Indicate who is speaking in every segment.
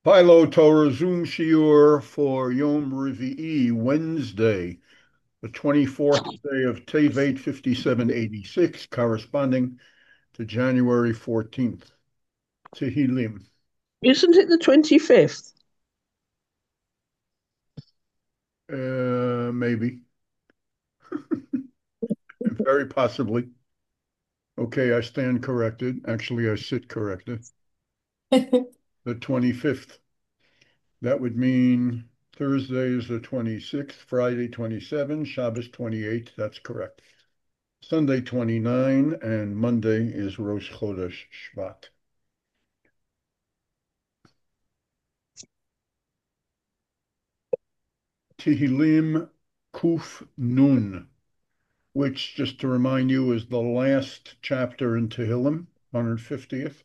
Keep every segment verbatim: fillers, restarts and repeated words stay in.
Speaker 1: Philo Torah Zoom Shiur for Yom Revi'i, Wednesday, the twenty-fourth day of Tevet fifty-seven eighty-six, corresponding to January fourteenth. Tehillim.
Speaker 2: Isn't it the twenty-fifth?
Speaker 1: Uh, maybe, very possibly. Okay, I stand corrected. Actually, I sit corrected. The twenty-fifth. That would mean Thursday is the twenty-sixth, Friday twenty-seven, Shabbos twenty-eight. That's correct. Sunday twenty-nine, and Monday is Rosh Chodesh Shvat. Tehillim Kuf Nun, which, just to remind you, is the last chapter in Tehillim, one hundred fiftieth.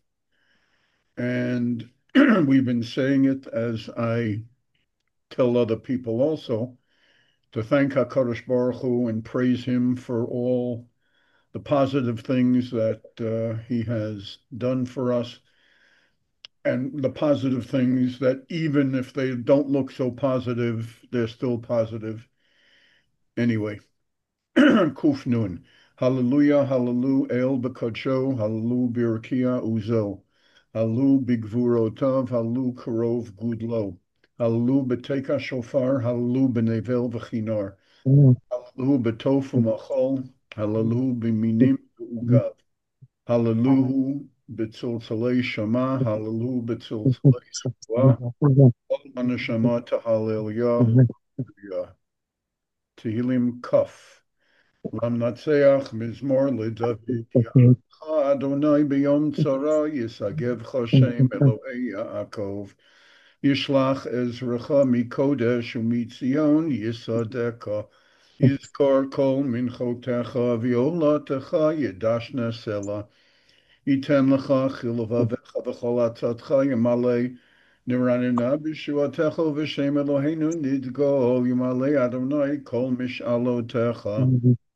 Speaker 1: And we've been saying it as I tell other people also, to thank HaKadosh Baruch Hu and praise him for all the positive things that uh, he has done for us, and the positive things that even if they don't look so positive, they're still positive anyway. Kuf Nun. Hallelujah, hallelujah, El Bekadsho, hallelujah, Birkia Uzo, hallelujah, Bigvurotav, hallelujah, Karov Gudlo, hallelujah, Beteka Shofar, hallelujah, Benevel V'chinar,
Speaker 2: Mm.
Speaker 1: hallelujah, Betofu Machol, hallelujah, Biminim Ugav, hallelujah, Betzolzalei Shama, hallelujah, Betzolzalei Sua, Anashama Hallelujah, Hallelujah. Tehillim Kaf. Lamnatseach Mizmor LeDavid Ya'alcha Adonai B'Yom Tzara Yisagevcha Shem Elohei Yaakov Yishlach Ezracha Mikodesh Umitzion Yisadeka Yizkor Kol Minchotecha V'Yolatecha Yidashna Sela Yiten Lecha Chilavavecha V'Chol Atzatcha Yamalei Niranina B'Shuatecha V'Shem Eloheinu Nidgol Yamalei Adonai Kol Mish'alotecha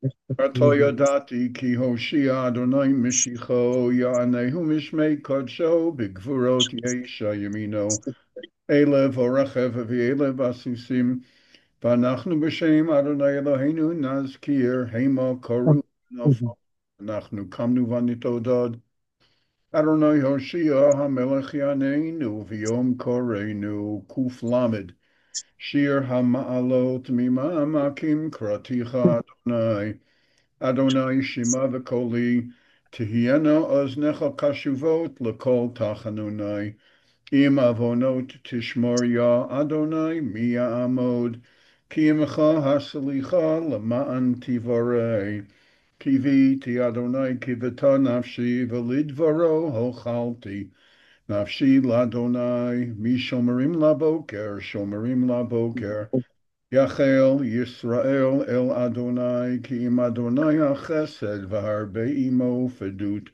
Speaker 1: Atoyadati ki Hoshia Adonai Mishicho Ya'anehu Mishmei Kodsho Bigvurot Yesha Yamino Elev Orechev V'Elev Asusim V'anachnu B'Shem Adonai Eloheinu Nazkir Hema Koru Nofo Anachnu Kamnu Vanitodad Adonai Hoshia HaMelech Yaneinu V'Yom Koreinu Kuf Lamed Shir HaMa'alot Mima Makim Kraticha Adonai Adonai Shema v'koli, Tihiena oznecha kashuvot l'kol tachanunai. Im avonot tishmor ya Adonai mi ya'amod. Ki imcha hasalicha lema'an tivarei. Kivi ti Adonai kivita nafshi v'lidvaro hochalti. Nafshi l'Adonai mi shomerim laboker, shomerim laboker. Yachel Yisrael El Adonai ki im Adonai HaChesed v'harbe imo fedut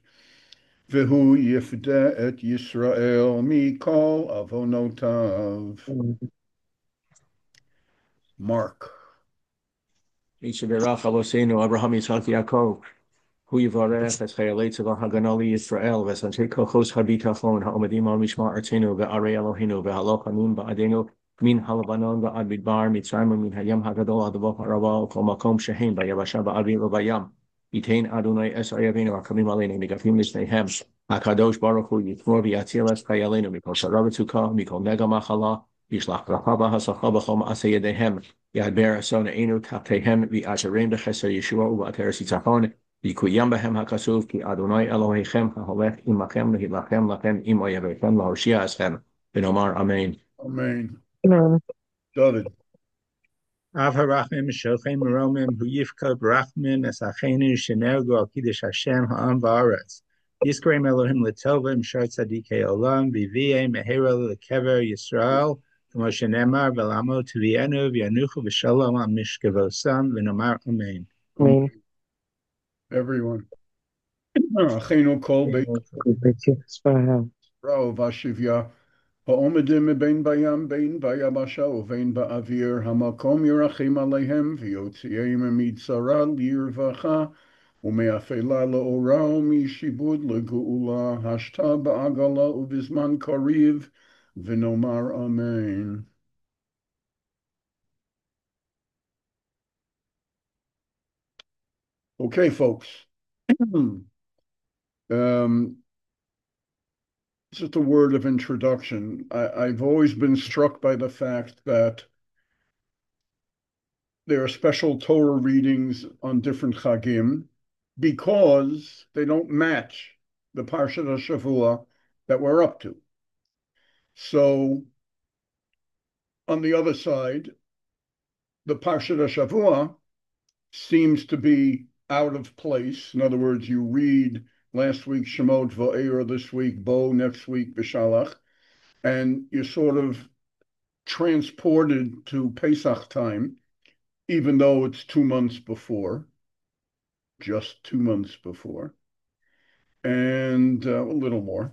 Speaker 1: v'hu yifdeh et Yisrael mikol avonotav. Mark.
Speaker 3: Yisrael Aloseinu Abraham Yitzchak Yaakov Hu Yivarech Es Chayalei Tzavah Haganali Yisrael V'Sanchei Kochos Habitachon Ha'omedim Al Mishmar Artzenu V'Arei Eloheinu V'Halok Hanun Ba'adenu Min Halabanon V'Ad Midbar Mitzrayim Min Hayam Hagadol Adavot Harava Kol Makom Shehem V'Yavasha Ba'avi V'Bayam Yitain Adonai Es Ayavinu Akamim Aleinu Migafim Lisneihem HaKadosh Baruch Hu Yitmor V'Yatzil Es Chayalenu Mikol Sharav Mikol Nega Machala Yishlach Rachava Hasacha B'Chol Ma'aseh Yedehem Yadber Asona Enu Taptehem V'Aterim B'Cheser Yeshua U'Ateres Yitzachon V'Kuyam Behem HaKasuv Ki Adonai Elohechem HaHolech Imachem Lehilachem Lachem Im Oyavechem Lahoshia Eschem V'Nomar Amen.
Speaker 1: Amen.
Speaker 2: Amen.
Speaker 1: David.
Speaker 4: Av harachmim shochem meromim hu yifka barachmim es achenu shenergu al kiddush Hashem ha'am va'aretz. Yiskrei Elohim l'tova mshar tzadikei olam v'viyei mehera l'kever Yisrael k'mo shenemar v'lamo t'vienu v'yanuchu v'shalom al mishkevosam v'nomar amen.
Speaker 2: Amen.
Speaker 1: Everyone. Achenu kol beit
Speaker 2: Amen.
Speaker 1: Rao v'ashivya ha'omedim bein bayam bein bayabasha uvein ba'avir hamakom yirachim aleihem v'yotziim mitzara lirvacha ומאפלה לאורה ומשעבוד לגאולה, השתה בעגלה ובזמן קריב, Vinomar Amen. Okay, folks. um, just a word of introduction. I, I've always been struck by the fact that there are special Torah readings on different Chagim because they don't match the Parshat HaShavua that we're up to. So, on the other side, the Parshat HaShavua seems to be out of place. In other words, you read last week Shemot Va'era, this week Bo, next week B'Shalach, and you're sort of transported to Pesach time, even though it's two months before, just two months before, and uh, a little more.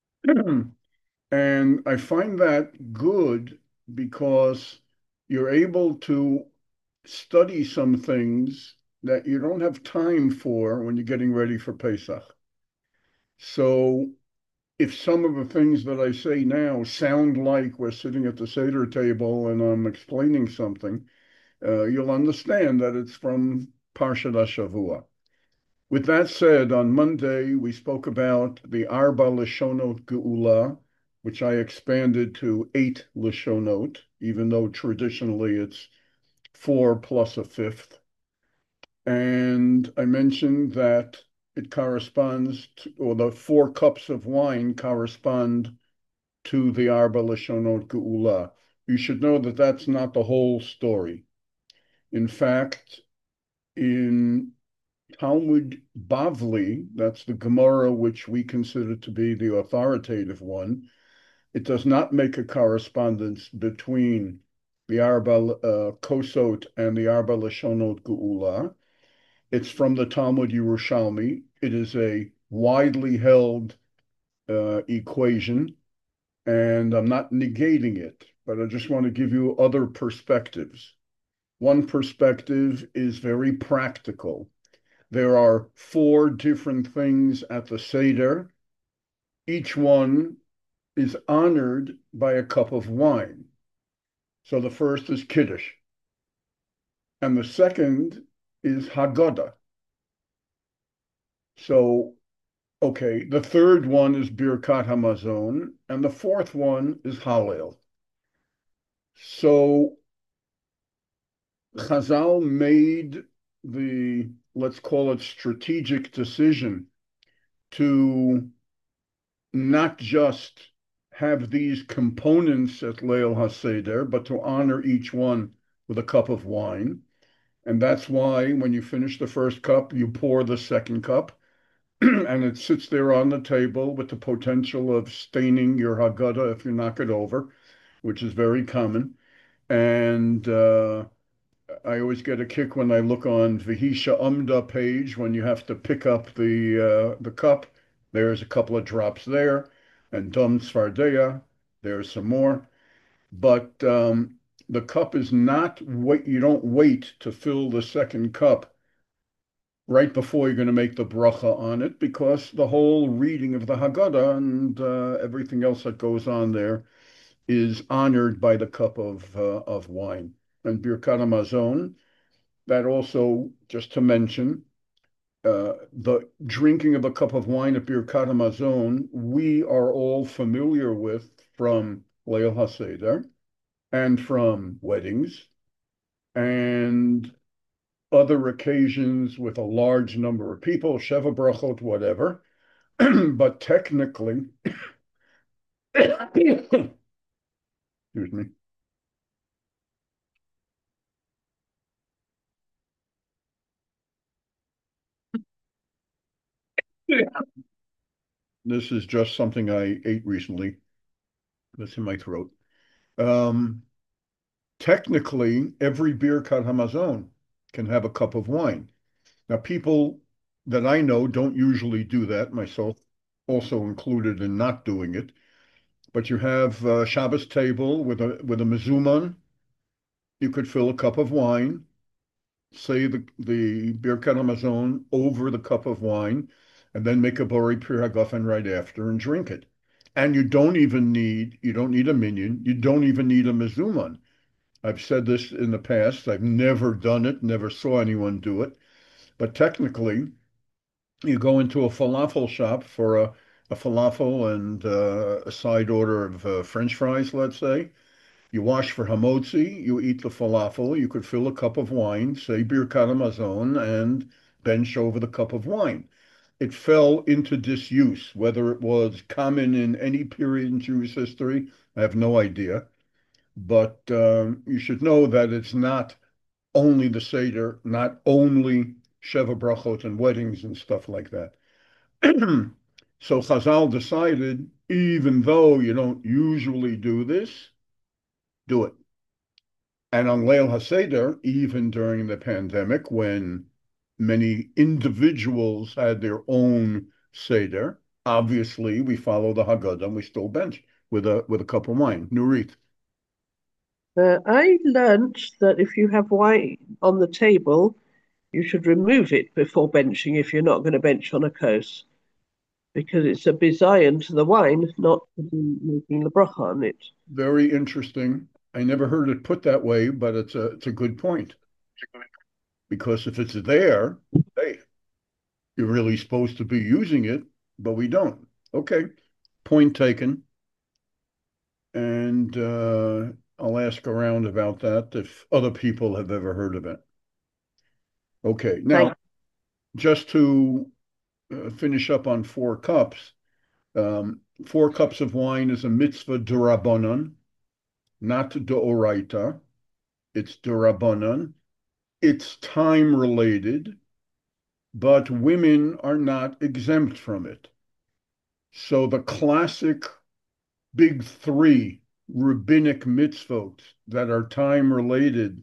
Speaker 1: And I find that good because you're able to study some things that you don't have time for when you're getting ready for Pesach. So if some of the things that I say now sound like we're sitting at the Seder table and I'm explaining something, uh, you'll understand that it's from Parshat HaShavua. With that said, on Monday, we spoke about the Arba Lashonot Geula, which I expanded to eight Lashonot, even though traditionally it's four plus a fifth. And I mentioned that it corresponds to, or the four cups of wine correspond to the Arba Lashonot Geula. You should know that that's not the whole story. In fact, in Talmud Bavli, that's the Gemara which we consider to be the authoritative one, it does not make a correspondence between the Arba uh, Kosot and the Arba Lashonot Geula. It's from the Talmud Yerushalmi. It is a widely held uh, equation, and I'm not negating it, but I just want to give you other perspectives. One perspective is very practical. There are four different things at the Seder. Each one is honored by a cup of wine. So the first is Kiddush, and the second is Haggadah. So, okay, the third one is Birkat Hamazon, and the fourth one is Hallel. So Chazal made the, let's call it, strategic decision to not just have these components at Leil HaSeder, but to honor each one with a cup of wine. And that's why when you finish the first cup, you pour the second cup, and it sits there on the table with the potential of staining your Haggadah if you knock it over, which is very common. And uh, I always get a kick when I look on Vihisha Umda page when you have to pick up the uh, the cup. There's a couple of drops there, and Dom Svardeya, there's some more. But um, the cup is not wait. You don't wait to fill the second cup right before you're going to make the bracha on it, because the whole reading of the Haggadah and uh, everything else that goes on there is honored by the cup of uh, of wine. And Birkat Hamazon, that also, just to mention, uh, the drinking of a cup of wine at Birkat Hamazon, we are all familiar with from Leil HaSeder and from weddings and other occasions with a large number of people, Sheva Brachot, whatever. But technically, excuse me. This is just something I ate recently. That's in my throat. Um, technically, every Birkat Hamazon can have a cup of wine. Now, people that I know don't usually do that, myself also included in not doing it. But you have a Shabbos table with a with a mezuzah. You could fill a cup of wine, say the the Birkat Hamazon over the cup of wine, and then make a Bori Pir Hagafen right after and drink it. And you don't even need, you don't need a minyan. You don't even need a mezuman. I've said this in the past. I've never done it, never saw anyone do it. But technically, you go into a falafel shop for a, a falafel and uh, a side order of uh, French fries, let's say. You wash for hamotzi, you eat the falafel, you could fill a cup of wine, say Birkat Hamazon, and bench over the cup of wine. It fell into disuse. Whether it was common in any period in Jewish history, I have no idea. But um, you should know that it's not only the Seder, not only Sheva Brachot and weddings and stuff like that. So Chazal decided, even though you don't usually do this, do it. And on Leil HaSeder, even during the pandemic, when many individuals had their own Seder, obviously we follow the Haggadah and we still bench with a with a cup of wine. Nurit.
Speaker 2: Uh, I learnt that if you have wine on the table, you should remove it before benching if you're not going to bench on a kos, because it's a bizayon to the wine, not to be making the bracha on it.
Speaker 1: Very interesting. I never heard it put that way, but it's a it's a good point. Because if it's there, hey, you're really supposed to be using it, but we don't. Okay, point taken. And uh, I'll ask around about that if other people have ever heard of it. Okay, now
Speaker 2: Thank
Speaker 1: just to uh, finish up on four cups, um, four cups of wine is a mitzvah d'Rabbanan, not d'Oraita. It's d'Rabbanan. It's time related, but women are not exempt from it. So the classic big three rabbinic mitzvot that are time related,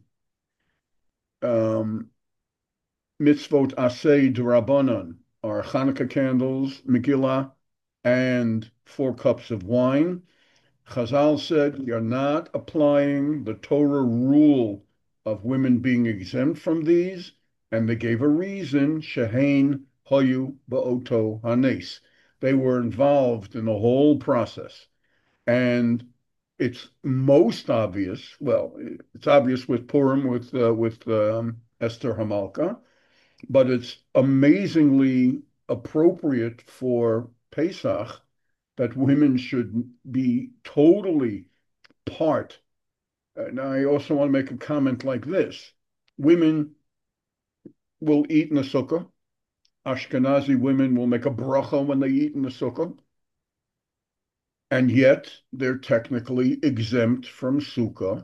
Speaker 1: um, mitzvot asay d'Rabbanan, are Hanukkah candles, Megillah, and four cups of wine. Chazal said you're not applying the Torah rule of women being exempt from these, and they gave a reason, shehein hoyu ba'oto hanes. They were involved in the whole process. And it's most obvious, well, it's obvious with Purim, with uh, with um, Esther Hamalka, but it's amazingly appropriate for Pesach that women should be totally part. And I also want to make a comment like this. Women will eat in the sukkah. Ashkenazi women will make a bracha when they eat in the sukkah. And yet they're technically exempt from sukkah.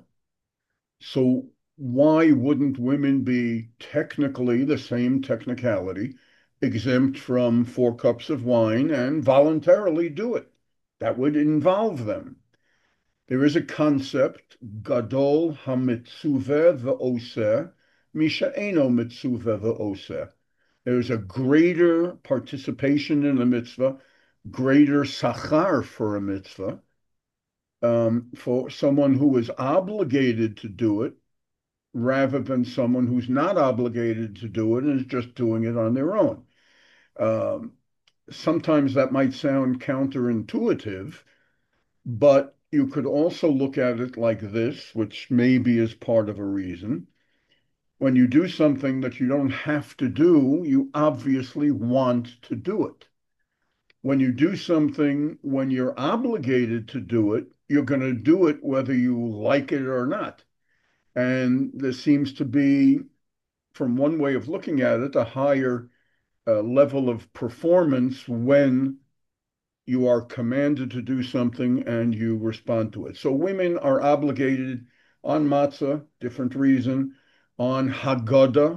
Speaker 1: So why wouldn't women be technically the same technicality, exempt from four cups of wine and voluntarily do it? That would involve them. There is a concept, Gadol HaMitzuveh V'Oseh, Misha'eno Mitzuveh V'Oseh. There's a greater participation in a mitzvah, greater sachar for a mitzvah, um, for someone who is obligated to do it rather than someone who's not obligated to do it and is just doing it on their own. Um, sometimes that might sound counterintuitive, but you could also look at it like this, which maybe is part of a reason. When you do something that you don't have to do, you obviously want to do it. When you do something when you're obligated to do it, you're going to do it whether you like it or not. And there seems to be, from one way of looking at it, a higher uh, level of performance when you are commanded to do something and you respond to it. So women are obligated on matzah, different reason, on Haggadah,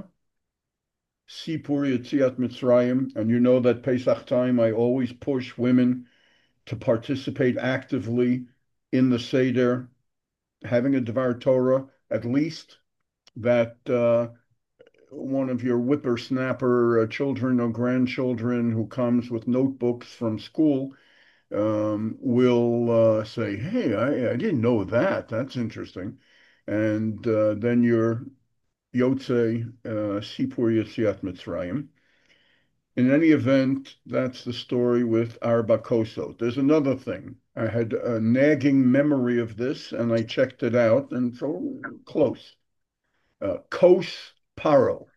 Speaker 1: Sipur Yetziat Mitzrayim, and you know that Pesach time I always push women to participate actively in the Seder, having a Devar Torah, at least that uh, one of your whippersnapper uh, children or grandchildren who comes with notebooks from school um, will uh, say, "Hey, I, I didn't know that. That's interesting." And uh, then your Yotze uh, Sipur Yetziat Mitzrayim. In any event, that's the story with Arba Koso. There's another thing. I had a nagging memory of this, and I checked it out, and so close. Uh, Kos Paro,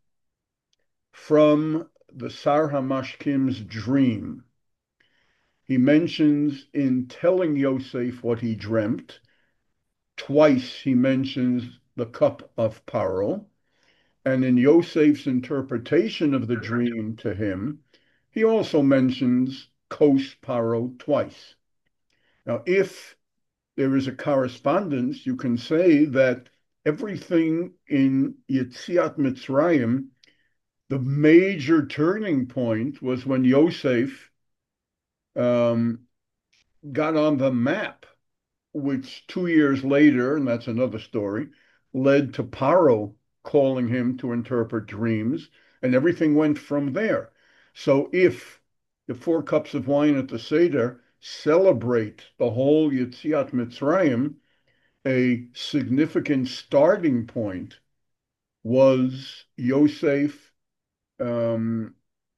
Speaker 1: from the Sar Hamashkim's dream. He mentions in telling Yosef what he dreamt, twice he mentions the cup of Paro, and in Yosef's interpretation of the dream to him, he also mentions Kos Paro twice. Now, if there is a correspondence, you can say that everything in Yetziat Mitzrayim, the major turning point was when Yosef um, got on the map, which two years later, and that's another story, led to Paro calling him to interpret dreams, and everything went from there. So if the four cups of wine at the Seder celebrate the whole Yetziat Mitzrayim, a significant starting point was Yosef um,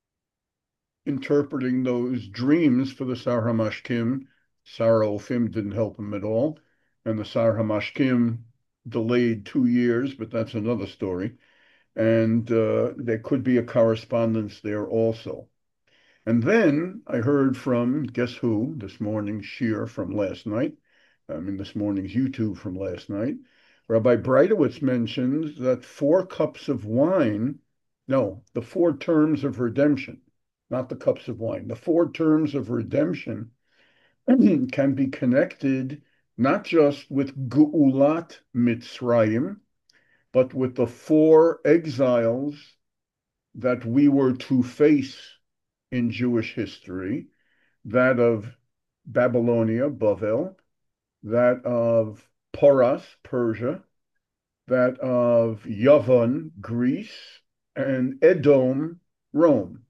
Speaker 1: interpreting those dreams for the Sar Hamashkim. Sar Ofim didn't help him at all, and the Sar Hamashkim delayed two years, but that's another story. And uh, there could be a correspondence there also. And then I heard from, guess who, this morning's shir from last night, I mean, this morning's YouTube from last night. Rabbi Breitowitz mentions that four cups of wine, no, the four terms of redemption, not the cups of wine, the four terms of redemption can be connected not just with Geulat Mitzrayim, but with the four exiles that we were to face in Jewish history, that of Babylonia, Bavel, that of Poras, Persia, that of Yavan, Greece, and Edom, Rome.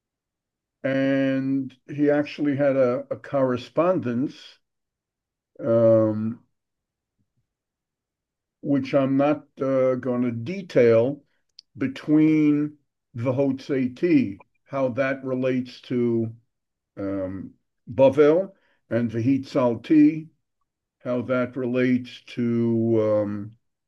Speaker 1: And he actually had a, a correspondence, um, which I'm not uh, going to detail, between the Hotzeti, how that relates to um, Bavel, and V'hitzalti, how that relates to um,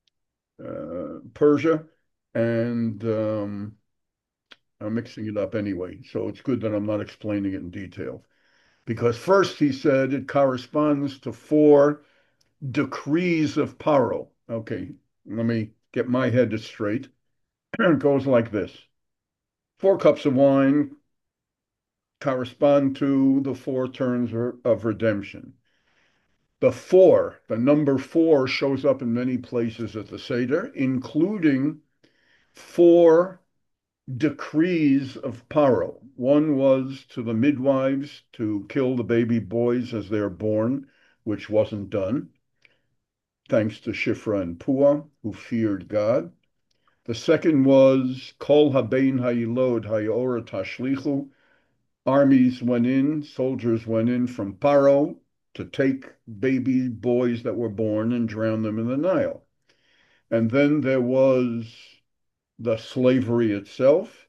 Speaker 1: uh, Persia, and um, I'm mixing it up anyway, so it's good that I'm not explaining it in detail. Because first he said it corresponds to four decrees of Paro. Okay, let me get my head straight. It goes like this. Four cups of wine correspond to the four terms of redemption. The four, the number four, shows up in many places at the Seder, including four decrees of Paro. One was to the midwives to kill the baby boys as they're born, which wasn't done, thanks to Shifra and Pua, who feared God. The second was Kol Habein Hayilod Hayora Tashlichu. Armies went in, soldiers went in from Paro to take baby boys that were born and drown them in the Nile. And then there was the slavery itself,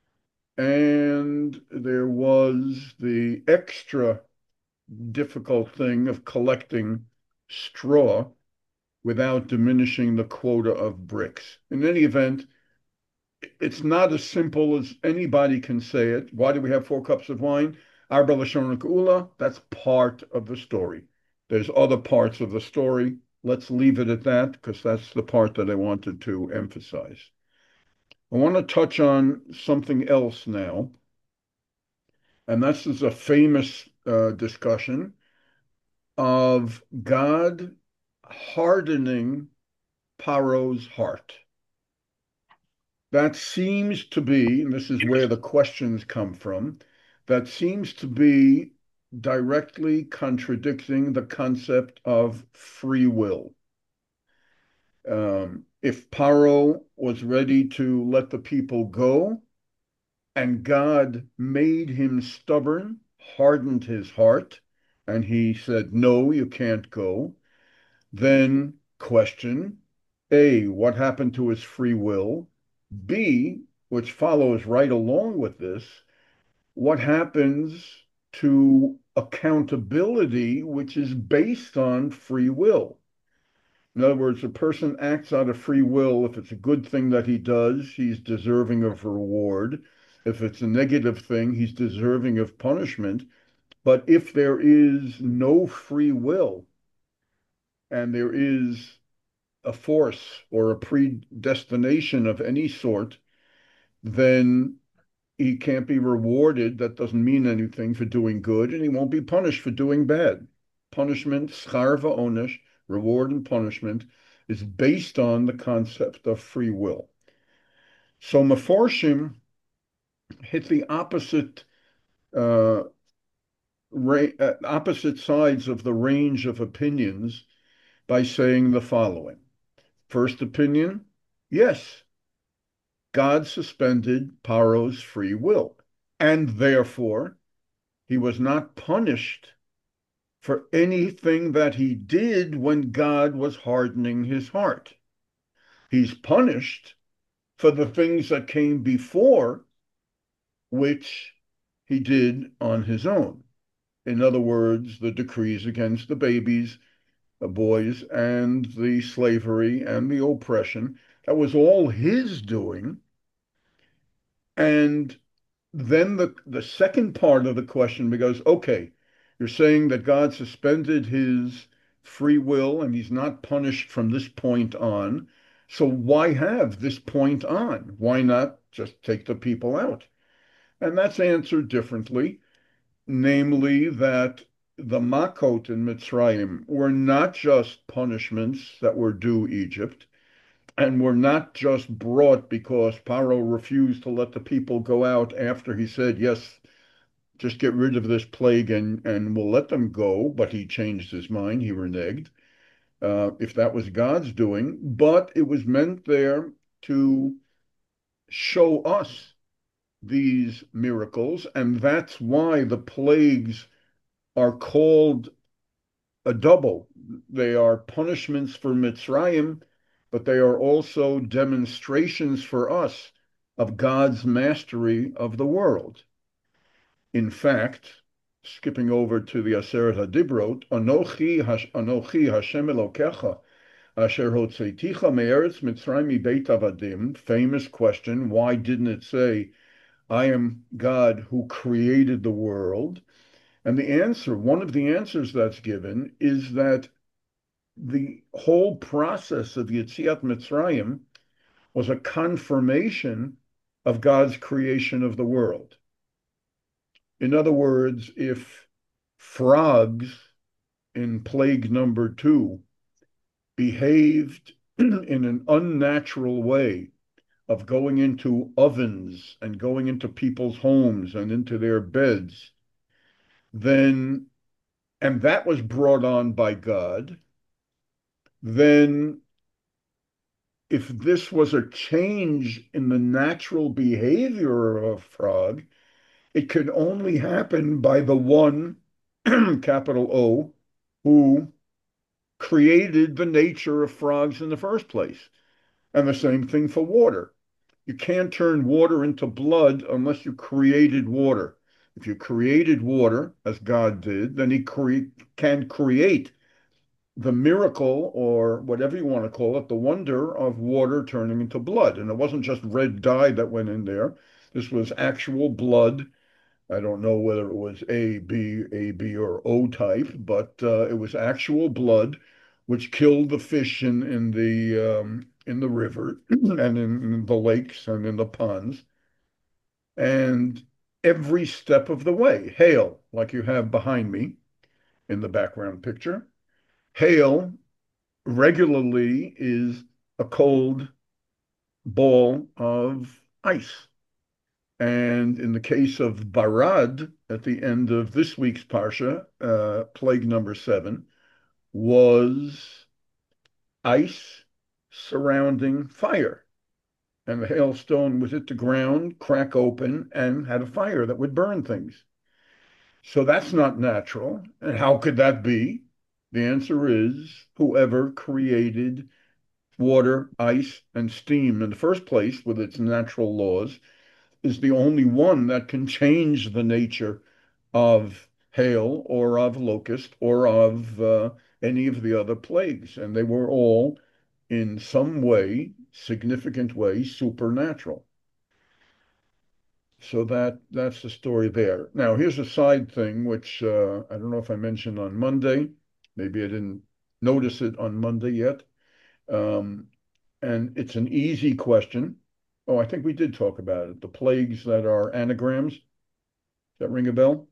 Speaker 1: and there was the extra difficult thing of collecting straw without diminishing the quota of bricks. In any event, it's not as simple as anybody can say it. Why do we have four cups of wine? Arba Lashon Geula, that's part of the story. There's other parts of the story. Let's leave it at that because that's the part that I wanted to emphasize. I want to touch on something else now, and this is a famous uh, discussion of God hardening Paro's heart. That seems to be, and this is where the questions come from, that seems to be directly contradicting the concept of free will. Um, if Paro was ready to let the people go, and God made him stubborn, hardened his heart, and he said, no, you can't go, then question, A, what happened to his free will? B, which follows right along with this, what happens to accountability, which is based on free will? In other words, a person acts out of free will. If it's a good thing that he does, he's deserving of reward. If it's a negative thing, he's deserving of punishment. But if there is no free will and there is a force or a predestination of any sort, then he can't be rewarded. That doesn't mean anything for doing good, and he won't be punished for doing bad. Punishment, schar va'onesh, reward and punishment, is based on the concept of free will. So Meforshim hit the opposite uh, uh, opposite sides of the range of opinions by saying the following. First opinion, yes, God suspended Paro's free will, and therefore he was not punished for anything that he did when God was hardening his heart. He's punished for the things that came before, which he did on his own. In other words, the decrees against the babies, the boys, and the slavery and the oppression. That was all his doing. And then the, the second part of the question becomes, okay, you're saying that God suspended his free will and he's not punished from this point on. So why have this point on? Why not just take the people out? And that's answered differently, namely that the Makot in Mitzrayim were not just punishments that were due Egypt, and were not just brought because Paro refused to let the people go out after he said, yes, just get rid of this plague and, and we'll let them go, but he changed his mind, he reneged, uh, if that was God's doing. But it was meant there to show us these miracles, and that's why the plagues are called a double. They are punishments for Mitzrayim, but they are also demonstrations for us of God's mastery of the world. In fact, skipping over to the Aseret HaDibrot, Anochi Anochi Hashem Elokecha Asher Hotzeiticha Me'eretz Mitzrayim Mibeit Avadim. Famous question: why didn't it say, "I am God who created the world"? And the answer, one of the answers that's given, is that the whole process of Yetziat Mitzrayim was a confirmation of God's creation of the world. In other words, if frogs in plague number two behaved in an unnatural way of going into ovens and going into people's homes and into their beds, then, and that was brought on by God, then if this was a change in the natural behavior of a frog, it could only happen by the one, capital O, who created the nature of frogs in the first place. And the same thing for water. You can't turn water into blood unless you created water. If you created water, as God did, then he cre- can create the miracle, or whatever you want to call it, the wonder of water turning into blood. And it wasn't just red dye that went in there. This was actual blood. I don't know whether it was A, B, A, B, or O type, but uh, it was actual blood, which killed the fish in, in the um, in the river and in, in the lakes and in the ponds. And every step of the way, hail, like you have behind me in the background picture, hail regularly is a cold ball of ice. And in the case of Barad, at the end of this week's Parsha, uh, plague number seven, was ice surrounding fire. And the hailstone would hit the ground, crack open, and had a fire that would burn things. So that's not natural. And how could that be? The answer is whoever created water, ice, and steam in the first place with its natural laws is the only one that can change the nature of hail or of locust or of uh, any of the other plagues. And they were all, in some way, significant way, supernatural. So that that's the story there. Now, here's a side thing, which uh, I don't know if I mentioned on Monday. Maybe I didn't notice it on Monday yet. Um, and it's an easy question. Oh, I think we did talk about it. The plagues that are anagrams. Does that ring a bell?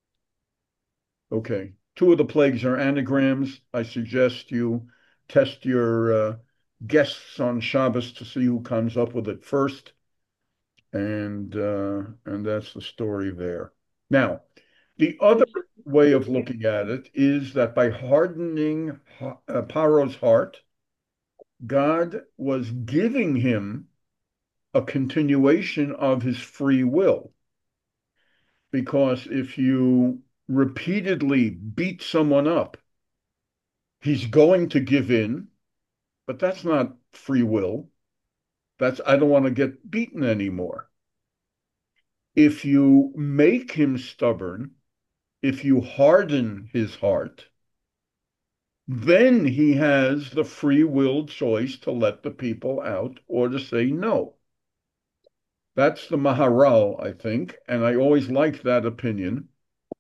Speaker 1: Okay. Two of the plagues are anagrams. I suggest you test your uh, guests on Shabbos to see who comes up with it first. And uh, and that's the story there. Now, the other way of looking at it is that by hardening uh, Paro's heart, God was giving him a continuation of his free will. Because if you repeatedly beat someone up, he's going to give in, but that's not free will. That's, I don't want to get beaten anymore. If you make him stubborn, if you harden his heart, then he has the free will choice to let the people out or to say no. That's the Maharal, I think, and I always liked that opinion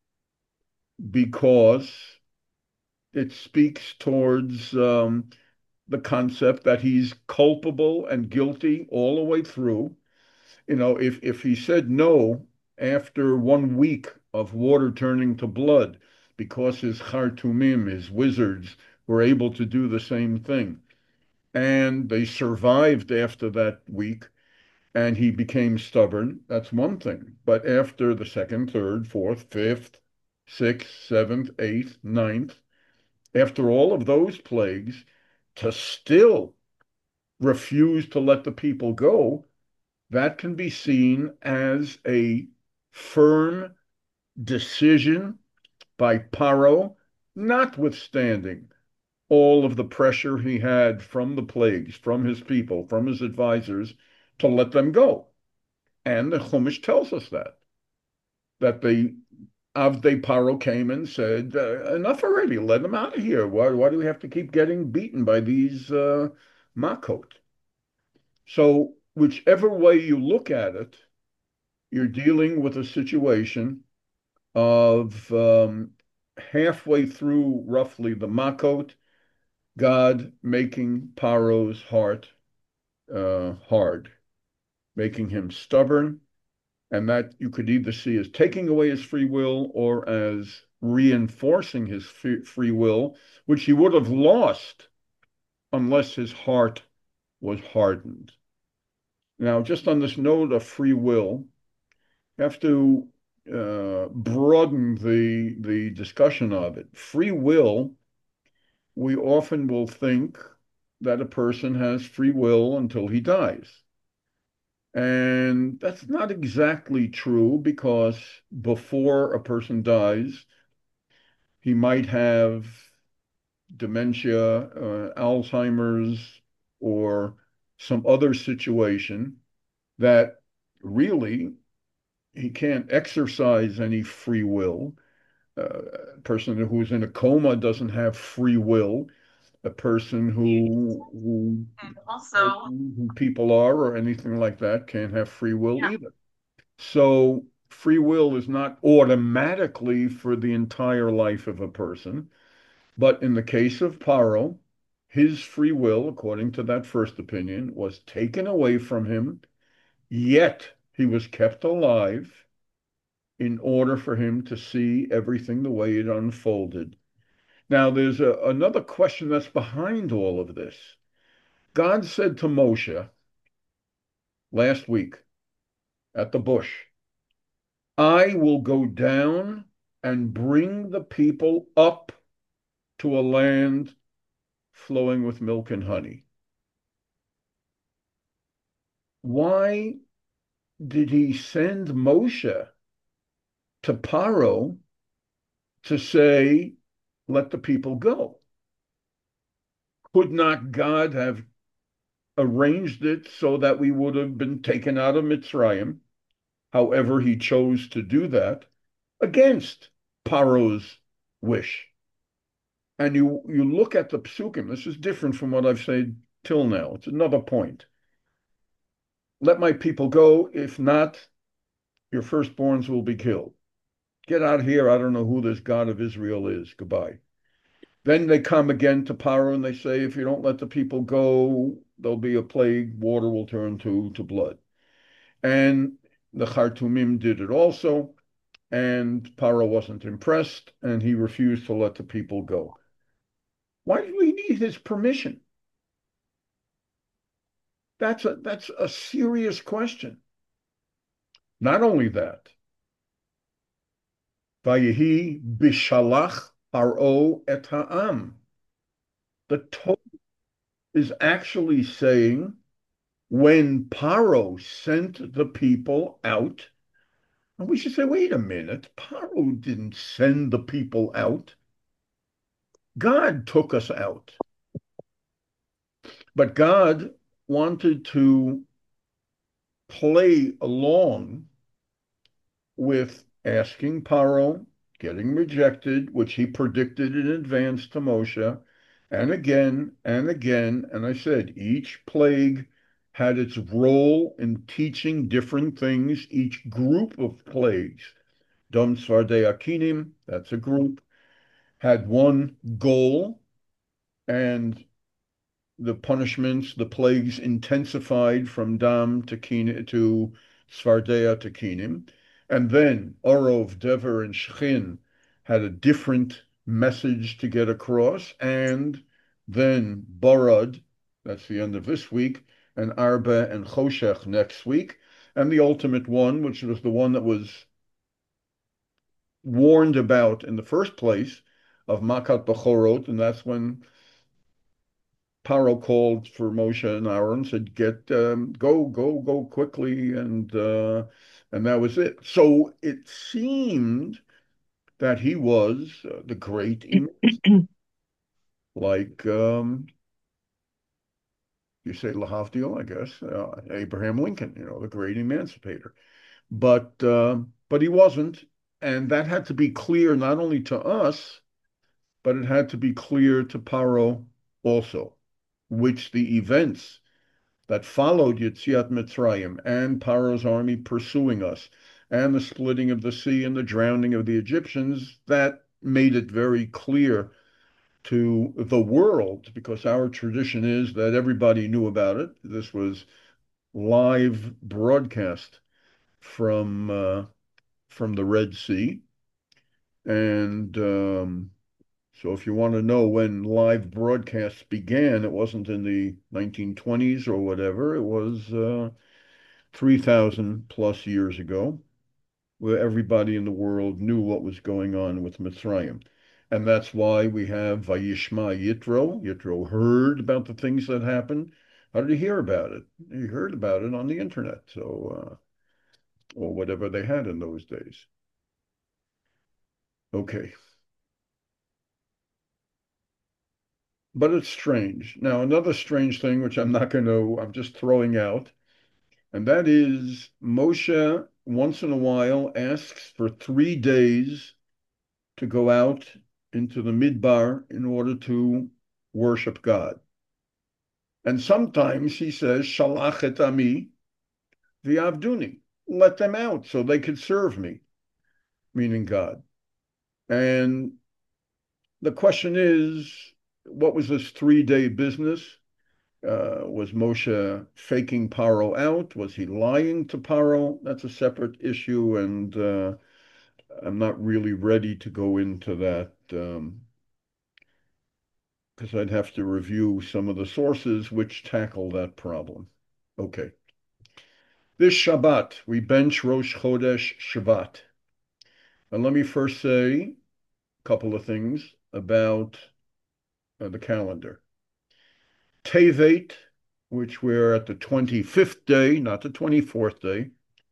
Speaker 1: because it speaks towards um, the concept that he's culpable and guilty all the way through. You know, if if he said no after one week of water turning to blood because his Khartoumim, his wizards, were able to do the same thing, and they survived after that week, and he became stubborn, that's one thing. But after the second, third, fourth, fifth, sixth, seventh, eighth, ninth, after all of those plagues, to still refuse to let the people go, that can be seen as a firm decision by Paro, notwithstanding all of the pressure he had from the plagues, from his people, from his advisors, to let them go. And the Chumash tells us that, that the Avdei Paro came and said, uh, enough already, let them out of here. Why, why do we have to keep getting beaten by these uh, Makot? So whichever way you look at it, you're dealing with a situation of um, halfway through roughly the Makot, God making Paro's heart uh, hard, making him stubborn, and that you could either see as taking away his free will or as reinforcing his free will, which he would have lost unless his heart was hardened. Now, just on this note of free will, you have to uh, broaden the the discussion of it. Free will, we often will think that a person has free will until he dies. And that's not exactly true because before a person dies, he might have dementia, uh, Alzheimer's, or some other situation that really he can't exercise any free will. Uh, a person who's in a coma doesn't have free will. A person who who also who people are or anything like that can't have free will yeah. either. So free will is not automatically for the entire life of a person, but in the case of Paro, his free will, according to that first opinion, was taken away from him, yet he was kept alive in order for him to see everything the way it unfolded. Now, there's a, another question that's behind all of this. God said to Moshe last week at the bush, I will go down and bring the people up to a land flowing with milk and honey. Why did he send Moshe to Paro to say, let the people go? Could not God have arranged it so that we would have been taken out of Mitzrayim However, he chose to do that against Paro's wish. And you you look at the psukim, this is different from what I've said till now. It's another point. Let my people go. If not, your firstborns will be killed. Get out of here. I don't know who this God of Israel is. Goodbye. Then they come again to Paro and they say, if you don't let the people go, there'll be a plague. Water will turn to, to blood. And the Khartoumim did it also. And Paro wasn't impressed and he refused to let the people go. Why do we need his permission? That's a, that's a serious question. Not only that, Vayehi bishalach paro et ha'am. The Torah is actually saying when Paro sent the people out, and we should say, wait a minute, Paro didn't send the people out. God took us out. But God wanted to play along with asking Paro, getting rejected, which he predicted in advance to Moshe, and again and again. And I said, each plague had its role in teaching different things, each group of plagues. Dom Svardei Akinim, that's a group, had one goal, and the punishments, the plagues intensified from Dam to Kin to Svardea to Kinim. And then Orov, Dever, and Shechin had a different message to get across. And then Barad, that's the end of this week, and Arba and Choshech next week. And the ultimate one, which was the one that was warned about in the first place, of Makat Bechorot, and that's when Paro called for Moshe and Aaron, said, "Get um, go, go, go quickly," and uh, and that was it. So it seemed that he was uh, the great imam, like um, you say, Lahavdil, I guess, uh, Abraham Lincoln, you know, the great emancipator. But uh, but he wasn't, and that had to be clear not only to us, but it had to be clear to Paro also, which the events that followed Yetziat Mitzrayim and Paro's army pursuing us, and the splitting of the sea and the drowning of the Egyptians, that made it very clear to the world, because our tradition is that everybody knew about it. This was live broadcast from uh, from the Red Sea, and um, so if you want to know when live broadcasts began, it wasn't in the nineteen twenties or whatever. It was uh, three thousand plus years ago, where everybody in the world knew what was going on with Mitzrayim. And that's why we have Vayishma Yitro. Yitro heard about the things that happened. How did he hear about it? He heard about it on the internet, so uh, or whatever they had in those days. Okay. But it's strange. Now, another strange thing, which I'm not going to, I'm just throwing out, and that is Moshe once in a while asks for three days to go out into the Midbar in order to worship God. And sometimes he says, Shalach et ami v'avduni, let them out so they could serve me, meaning God. And the question is, what was this three-day business? Uh, was Moshe faking Paro out? Was he lying to Paro? That's a separate issue, and uh, I'm not really ready to go into that um, because I'd have to review some of the sources which tackle that problem. Okay. This Shabbat, we bench Rosh Chodesh Shabbat. And let me first say a couple of things about uh, the calendar. Tevet, which we're at the twenty-fifth day, not the twenty-fourth day.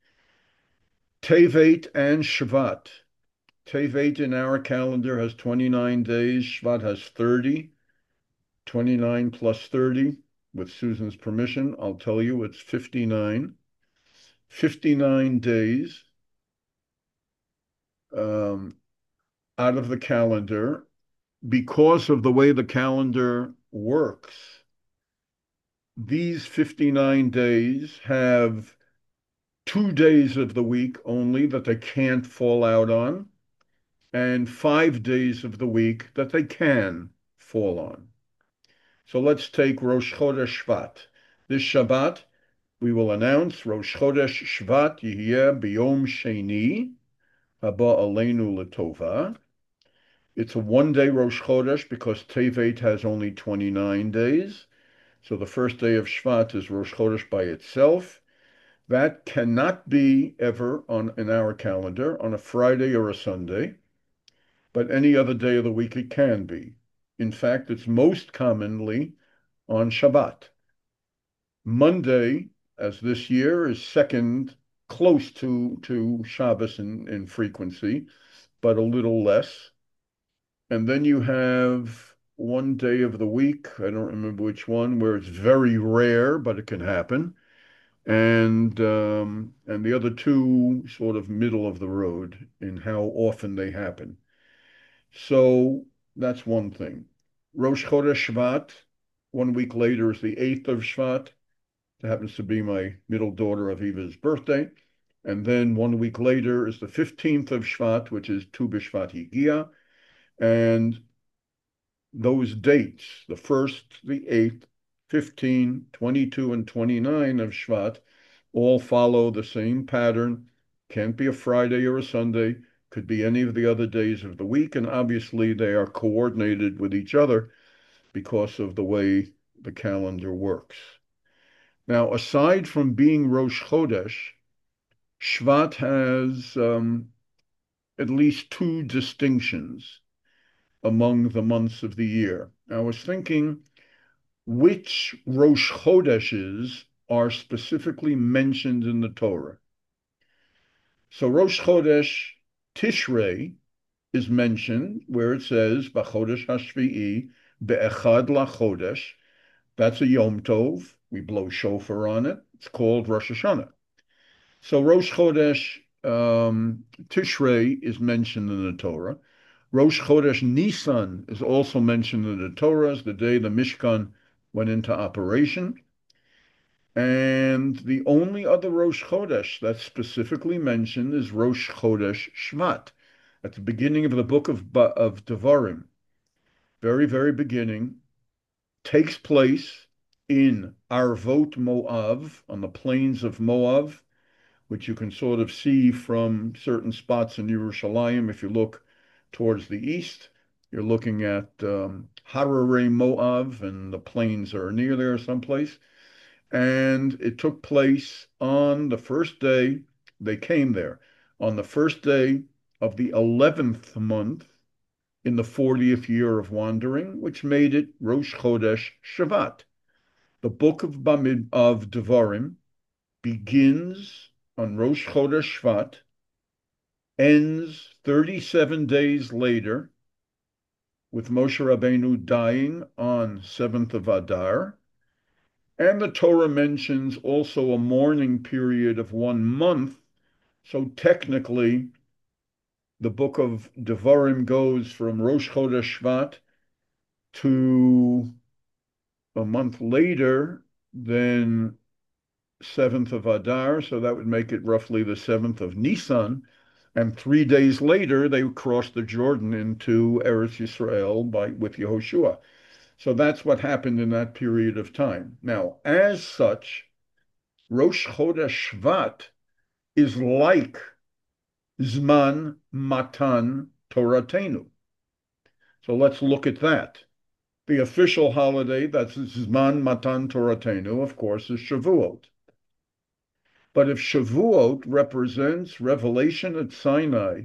Speaker 1: Tevet and Shvat. Tevet in our calendar has twenty-nine days. Shvat has thirty. twenty-nine plus thirty. With Susan's permission, I'll tell you it's fifty-nine. fifty-nine days um, out of the calendar because of the way the calendar works. These fifty-nine days have two days of the week only that they can't fall out on, and five days of the week that they can fall on. So let's take Rosh Chodesh Shvat. This Shabbat, we will announce Rosh Chodesh Shvat Yihyeh B'Yom Sheni Haba Aleinu L'Tova. It's a one-day Rosh Chodesh because Tevet has only twenty-nine days. So the first day of Shvat is Rosh Chodesh by itself. That cannot be ever on in our calendar on a Friday or a Sunday, but any other day of the week it can be. In fact, it's most commonly on Shabbat. Monday, as this year, is second close to, to Shabbos in, in frequency, but a little less. And then you have one day of the week, I don't remember which one, where it's very rare, but it can happen. And um, and the other two sort of middle of the road in how often they happen. So that's one thing. Rosh Chodesh Shvat, one week later is the eighth of Shvat. It happens to be my middle daughter Aviva's birthday. And then one week later is the fifteenth of Shvat, which is Tu B'Shvat Higia. And those dates, the first, the eighth, fifteen, twenty-two, and twenty-nine of Shvat, all follow the same pattern. Can't be a Friday or a Sunday, could be any of the other days of the week, and obviously they are coordinated with each other because of the way the calendar works. Now, aside from being Rosh Chodesh, Shvat has um, at least two distinctions among the months of the year. I was thinking which Rosh Chodeshes are specifically mentioned in the Torah. So Rosh Chodesh Tishrei is mentioned where it says B'Chodesh Hashvi'i Be'echad LaChodesh. That's a Yom Tov. We blow shofar on it. It's called Rosh Hashanah. So Rosh Chodesh um, Tishrei is mentioned in the Torah. Rosh Chodesh Nisan is also mentioned in the Torah as the day the Mishkan went into operation. And the only other Rosh Chodesh that's specifically mentioned is Rosh Chodesh Shvat, at the beginning of the book of, of Devarim. Very, very beginning, takes place in Arvot Moav, on the plains of Moab, which you can sort of see from certain spots in Yerushalayim. If you look towards the east, you're looking at um, Hararei Moav, and the plains are near there someplace. And it took place on the first day they came there, on the first day of the eleventh month in the fortieth year of wandering, which made it Rosh Chodesh Shvat. The book of Bamid of Devarim begins on Rosh Chodesh Shvat, ends thirty-seven days later with Moshe Rabbeinu dying on seventh of Adar. And the Torah mentions also a mourning period of one month. So technically, the book of Devarim goes from Rosh Chodesh Shvat to a month later than seventh of Adar. So that would make it roughly the seventh of Nisan. And three days later, they crossed the Jordan into Eretz Yisrael by, with Yehoshua. So that's what happened in that period of time. Now, as such, Rosh Chodesh Shvat is like Zman Matan Toratenu. So let's look at that. The official holiday that's Zman Matan Toratenu, of course, is Shavuot. But if Shavuot represents revelation at Sinai,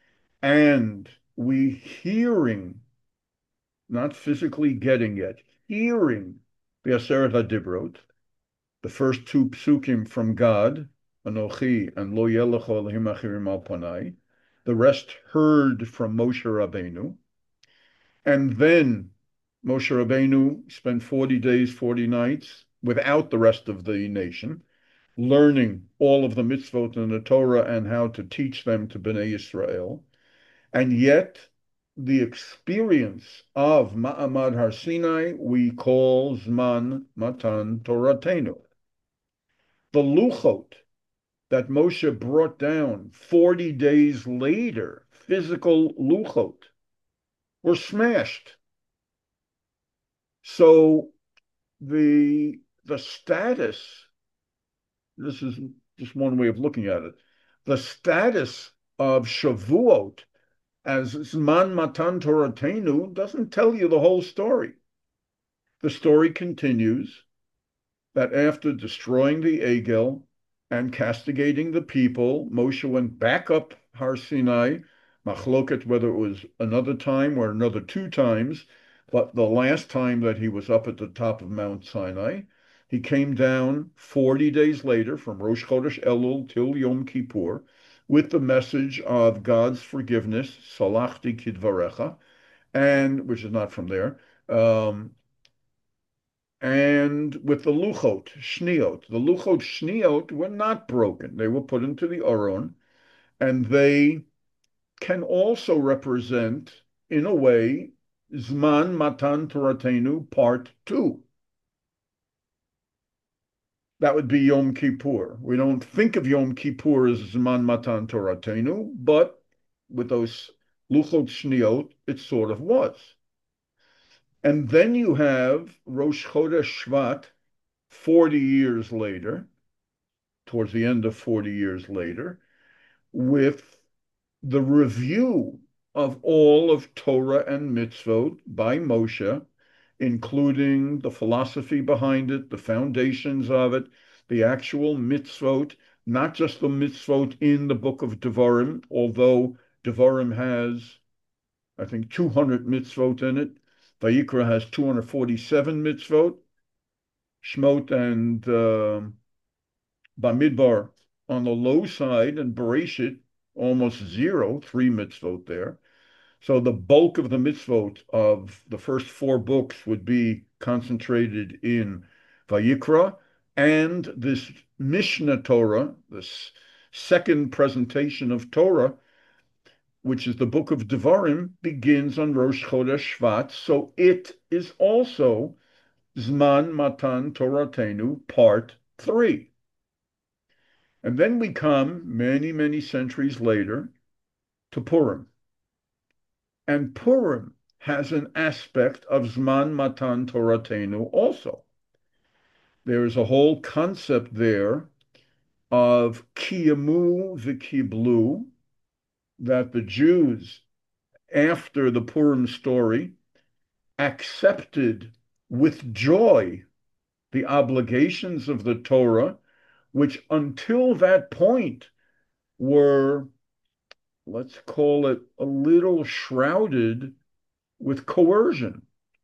Speaker 1: and we hearing, not physically getting it, hearing the Aseret HaDibrot, the first two psukim from God, Anochi and Lo Yelecho Elohim Achirim Al Panai, the rest heard from Moshe Rabbeinu, and then Moshe Rabbeinu spent forty days, forty nights without the rest of the nation, learning all of the mitzvot in the Torah and how to teach them to Bnei Yisrael. And yet, the experience of Ma'amad Har Sinai we call Zman Matan Toratenu. The Luchot that Moshe brought down forty days later, physical Luchot, were smashed. So the the status, this is just one way of looking at it, the status of Shavuot as Zman Matan Toratenu doesn't tell you the whole story. The story continues that after destroying the Egel and castigating the people, Moshe went back up Har Sinai, machloket whether it was another time or another two times, but the last time that he was up at the top of Mount Sinai, he came down forty days later from Rosh Chodesh Elul till Yom Kippur with the message of God's forgiveness, Salachti Kidvarecha, and which is not from there, um, and with the Luchot Shniot. The Luchot Shniot were not broken. They were put into the Aron, and they can also represent, in a way, Zman Matan Toratenu Part two. That would be Yom Kippur. We don't think of Yom Kippur as Zman Matan Toratenu, but with those Luchot Shniot, it sort of was. And then you have Rosh Chodesh Shvat, forty years later, towards the end of forty years later, with the review of all of Torah and mitzvot by Moshe, including the philosophy behind it, the foundations of it, the actual mitzvot, not just the mitzvot in the book of Devarim, although Devarim has, I think, two hundred mitzvot in it. Vayikra has two hundred forty-seven mitzvot. Shmot and uh, Bamidbar on the low side, and Bereshit almost zero, three mitzvot there. So the bulk of the mitzvot of the first four books would be concentrated in Vayikra, and this Mishnah Torah, this second presentation of Torah, which is the book of Devarim, begins on Rosh Chodesh Shvat. So it is also Zman Matan Toratenu Part three. And then we come many, many centuries later to Purim. And Purim has an aspect of Zman Matan Toratenu also. There is a whole concept there of Kiyamu v'Kiblu, that the Jews, after the Purim story, accepted with joy the obligations of the Torah, which until that point were, let's call it, a little shrouded with coercion.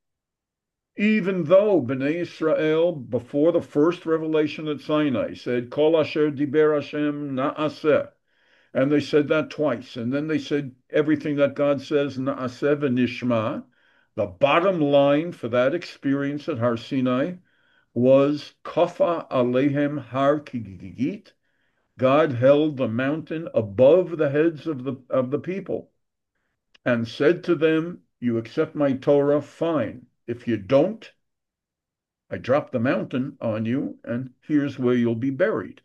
Speaker 1: Even though Bnei Israel, before the first revelation at Sinai, said, Kol asher diber Hashem na'aseh, and they said that twice, and then they said everything that God says, na'aseh v'nishma, the bottom line for that experience at Har Sinai was Kafa Alehem Har Kigigit. God held the mountain above the heads of the of the people and said to them, you accept my Torah, fine. If you don't, I drop the mountain on you, and here's where you'll be buried.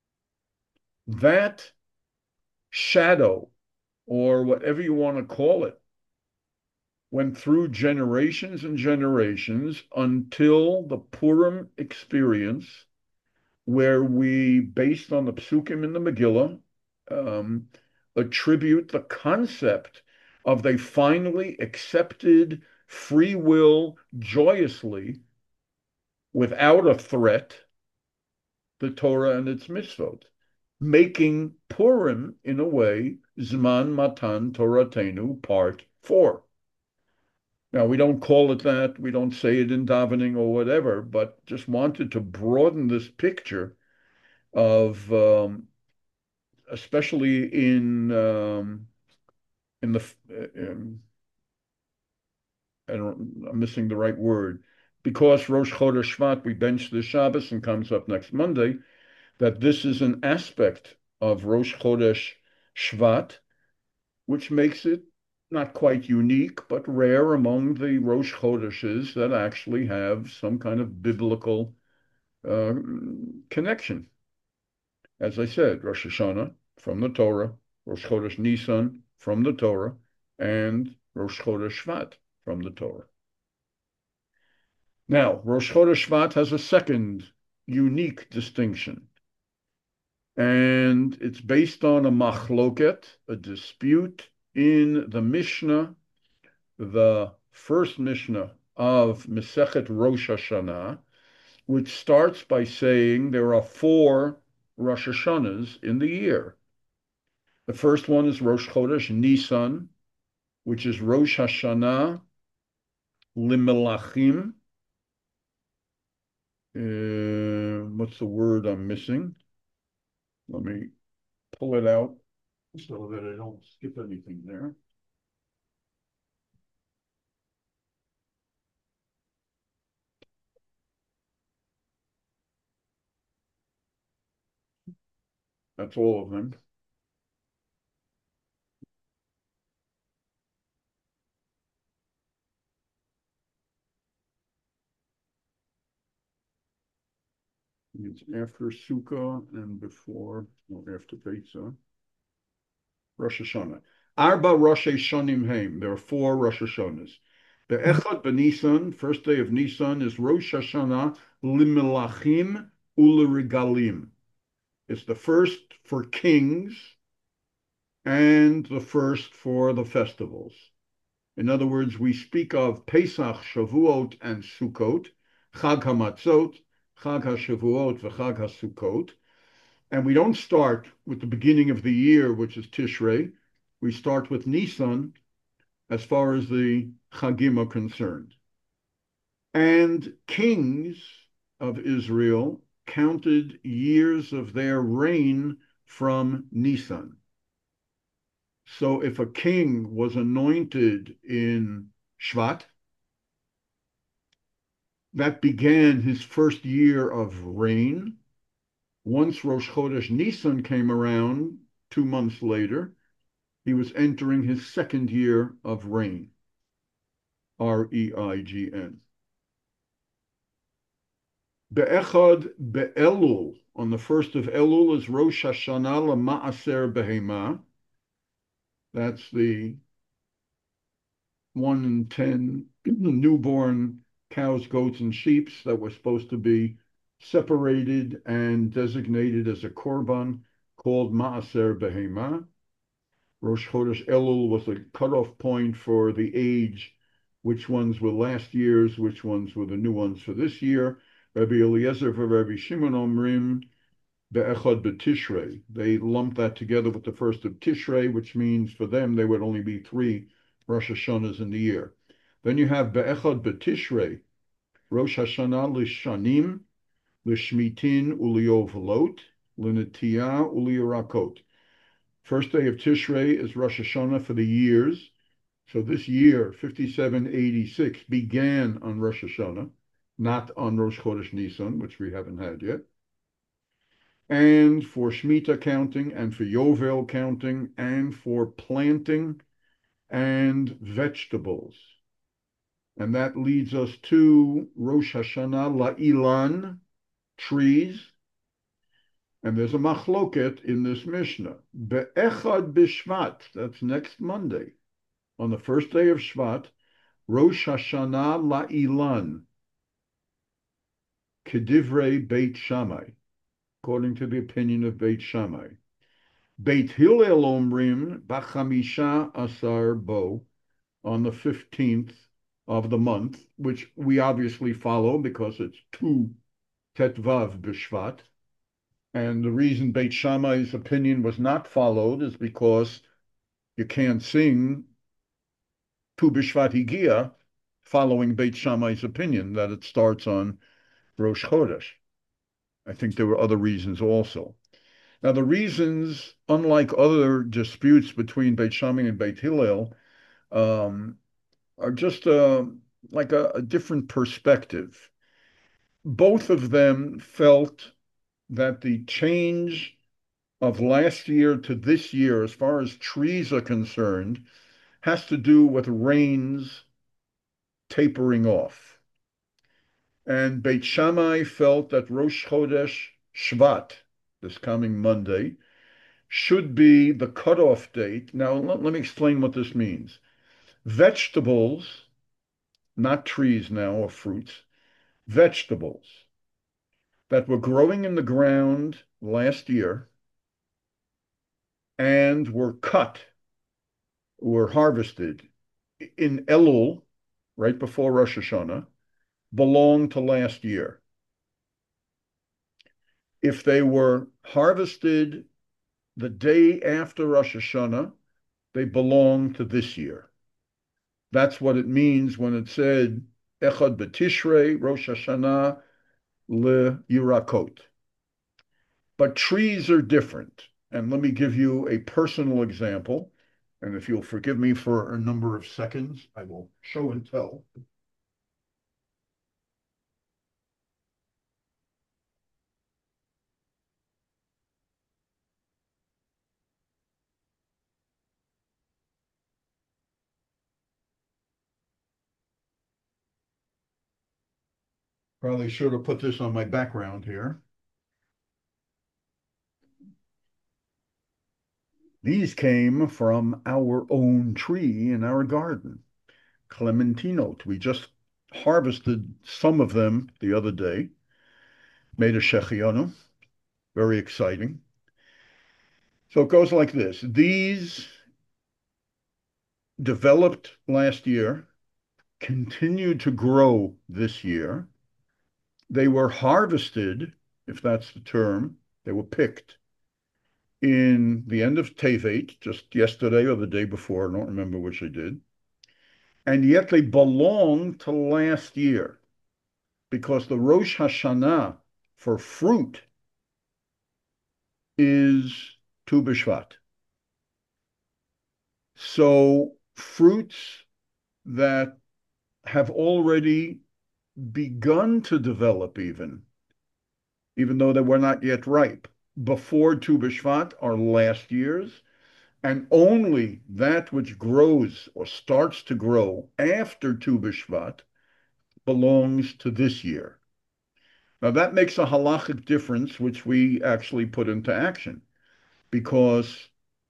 Speaker 1: That shadow, or whatever you want to call it, went through generations and generations until the Purim experience, where we, based on the psukim in the Megillah, um, attribute the concept of they finally accepted free will joyously, without a threat, the Torah and its mitzvot, making Purim, in a way, Zman Matan Toratenu Part four. Now, we don't call it that, we don't say it in davening or whatever, but just wanted to broaden this picture of, um, especially in um, in the, um, I don't, I'm missing the right word, because Rosh Chodesh Shvat, we bench the Shabbos and comes up next Monday, that this is an aspect of Rosh Chodesh Shvat, which makes it not quite unique, but rare among the Rosh Chodeshes that actually have some kind of biblical uh, connection. As I said, Rosh Hashanah from the Torah, Rosh Chodesh Nisan from the Torah, and Rosh Chodesh Shvat from the Torah. Now, Rosh Chodesh Shvat has a second unique distinction, and it's based on a machloket, a dispute in the Mishnah, the first Mishnah of Masechet Rosh Hashanah, which starts by saying there are four Rosh Hashanahs in the year. The first one is Rosh Chodesh Nisan, which is Rosh Hashanah Limelachim. Uh, what's the word I'm missing? Let me pull it out so that I don't skip anything there. That's all of them. It's after Sukkah and before, or after Pesach. Rosh Hashanah. Arba Rosh Hashanim Haim. There are four Rosh Hashanahs. The Echad B'Nisan, first day of Nisan, is Rosh Hashanah Limelachim Uleregalim. It's the first for kings and the first for the festivals. In other words, we speak of Pesach, Shavuot, and Sukkot, Chag HaMatzot, Chag HaShavuot, V'Chag HaSukkot. And we don't start with the beginning of the year, which is Tishrei. We start with Nisan as far as the Chagim are concerned. And kings of Israel counted years of their reign from Nisan. So if a king was anointed in Shvat, that began his first year of reign. Once Rosh Chodesh Nisan came around, two months later, he was entering his second year of reign. R E I G N. Be'echad be'elul, on the first of Elul, is Rosh Hashanah l'ma'aser behema. That's the one in ten newborn cows, goats, and sheep that were supposed to be separated and designated as a korban, called Ma'aser Behema. Rosh Chodesh Elul was a cutoff point for the age, which ones were last year's, which ones were the new ones for this year. Rabbi Eliezer for Rabbi Shimon Omrim, Be'echad B'Tishrei. They lumped that together with the first of Tishrei, which means for them there would only be three Rosh Hashanahs in the year. Then you have Be'echad B'Tishrei, Rosh Hashanah L'Shanim, L'Shmitin U'Liovolot, L'Netiyah U'Liyarakot. First day of Tishrei is Rosh Hashanah for the years. So this year, fifty-seven eighty-six, began on Rosh Hashanah, not on Rosh Chodesh Nisan, which we haven't had yet. And for Shemitah counting, and for Yovel counting, and for planting and vegetables. And that leads us to Rosh Hashanah La'ilan, trees. And there's a machloket in this Mishnah. Be'echad b'Shvat, that's next Monday. On the first day of Shvat, Rosh Hashanah La'ilan, Kedivrei Beit Shammai, according to the opinion of Beit Shammai. Beit Hillel Omrim Bachamisha Asar Bo, on the fifteenth of the month, which we obviously follow because it's two Tetvav B'Shvat. And the reason Beit Shammai's opinion was not followed is because you can't sing Tu B'Shvat Higia following Beit Shammai's opinion that it starts on Rosh Chodesh. I think there were other reasons also. Now, the reasons, unlike other disputes between Beit Shammai and Beit Hillel, um, are just uh, like a, a different perspective. Both of them felt that the change of last year to this year, as far as trees are concerned, has to do with rains tapering off. And Beit Shammai felt that Rosh Chodesh Shvat, this coming Monday, should be the cutoff date. Now, let, let me explain what this means. Vegetables, not trees now or fruits, vegetables that were growing in the ground last year and were cut, were harvested in Elul, right before Rosh Hashanah, belong to last year. If they were harvested the day after Rosh Hashanah, they belong to this year. That's what it means when it said Echad B'Tishrei Rosh Hashanah Le Yirakot. But trees are different. And let me give you a personal example. And if you'll forgive me for a number of seconds, I will show and tell. Probably should have put this on my background here. These came from our own tree in our garden, Clementinot. We just harvested some of them the other day, made a shechianu, very exciting. So it goes like this. These developed last year, continued to grow this year. They were harvested, if that's the term, they were picked in the end of Tevet, just yesterday or the day before, I don't remember which I did. And yet they belong to last year because the Rosh Hashanah for fruit is Tu B'Shvat. So fruits that have already begun to develop even, even though they were not yet ripe, before Tu B'Shvat are last year's, and only that which grows or starts to grow after Tu B'Shvat belongs to this year. Now that makes a halachic difference, which we actually put into action, because